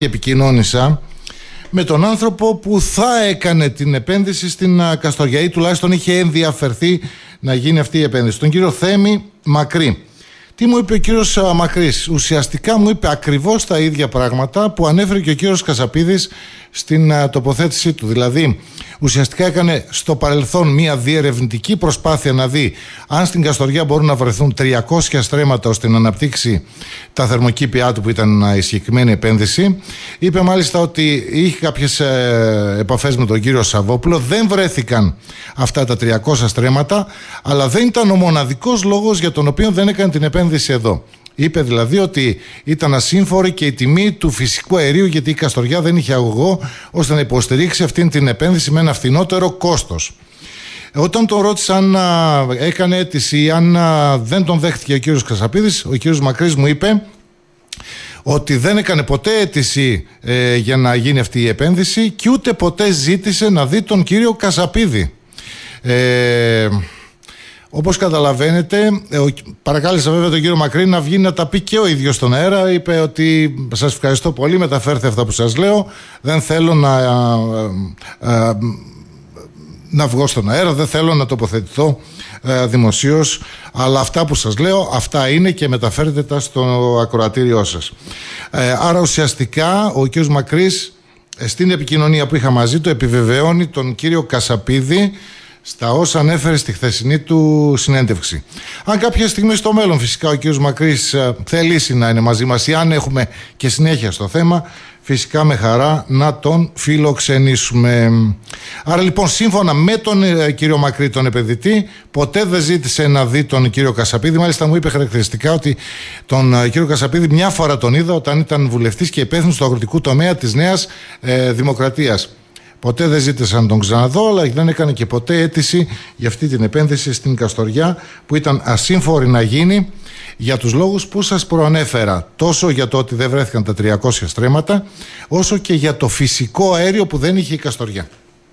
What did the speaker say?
επικοινώνησα με τον άνθρωπο που θα έκανε την επένδυση στην Καστοριά ή τουλάχιστον είχε ενδιαφερθεί να γίνει αυτή η επένδυση, τον κύριο Θέμη Μακρύ. Τι μου είπε ο κύριος Μακρύς? Ουσιαστικά μου είπε ακριβώς τα ίδια πράγματα που ανέφερε και ο κύριος Κασαπίδης στην τοποθέτησή του. Δηλαδή, ουσιαστικά έκανε στο παρελθόν μια διερευνητική προσπάθεια να δει αν στην Καστοριά μπορούν να βρεθούν 300 στρέμματα ώστε να αναπτύξει τα θερμοκήπια του που ήταν η συγκεκριμένη επένδυση. Είπε μάλιστα ότι είχε κάποιες επαφές με τον κύριο Σαββόπουλο, δεν βρέθηκαν αυτά τα 300 στρέμματα, αλλά δεν ήταν ο μοναδικός λόγος για τον οποίο δεν έκανε την επένδυση εδώ. Είπε δηλαδή ότι ήταν ασύμφορη και η τιμή του φυσικού αερίου, γιατί η Καστοριά δεν είχε αγωγό ώστε να υποστηρίξει αυτήν την επένδυση με ένα φθηνότερο κόστος. Όταν τον ρώτησα αν έκανε αίτηση ή αν δεν τον δέχτηκε ο κύριος Κασαπίδης, ο κύριος Μακρύς μου είπε ότι δεν έκανε ποτέ αίτηση για να γίνει αυτή η επένδυση και ούτε ποτέ ζήτησε να δει τον κύριο Κασαπίδη. Όπως καταλαβαίνετε, παρακάλεσα βέβαια τον κύριο Μακρύ να βγει να τα πει και ο ίδιος στον αέρα. Είπε ότι σας ευχαριστώ πολύ, μεταφέρτε αυτά που σας λέω, δεν θέλω να βγω στον αέρα, δεν θέλω να τοποθετηθώ δημοσίως, αλλά αυτά που σας λέω, αυτά είναι και μεταφέρετε τα στο ακροατήριό σας. Άρα ουσιαστικά ο κύριος Μακρύς στην επικοινωνία που είχα μαζί του επιβεβαιώνει τον κύριο Κασαπίδη στα όσα ανέφερε στη χθεσινή του συνέντευξη. Αν κάποια στιγμή στο μέλλον φυσικά ο κύριος Μακρύς θελήσει να είναι μαζί μας ή αν έχουμε και συνέχεια στο θέμα, φυσικά με χαρά να τον φιλοξενήσουμε. Άρα λοιπόν, σύμφωνα με τον κύριο Μακρύ, τον επενδυτή, ποτέ δεν ζήτησε να δει τον κύριο Κασαπίδη. Μάλιστα μου είπε χαρακτηριστικά ότι τον κύριο Κασαπίδη μια φορά τον είδα όταν ήταν βουλευτής και υπεύθυνος του αγροτικού τομέα της Νέας Δημοκρατίας. Ποτέ δεν ζήτησα να τον ξαναδώ, αλλά δεν έκανε και ποτέ αίτηση για αυτή την επένδυση στην Καστοριά που ήταν ασύμφορη να γίνει για τους λόγους που σας προανέφερα. Τόσο για το ότι δεν βρέθηκαν τα 300 στρέμματα, όσο και για το φυσικό αέριο που δεν είχε η Καστοριά.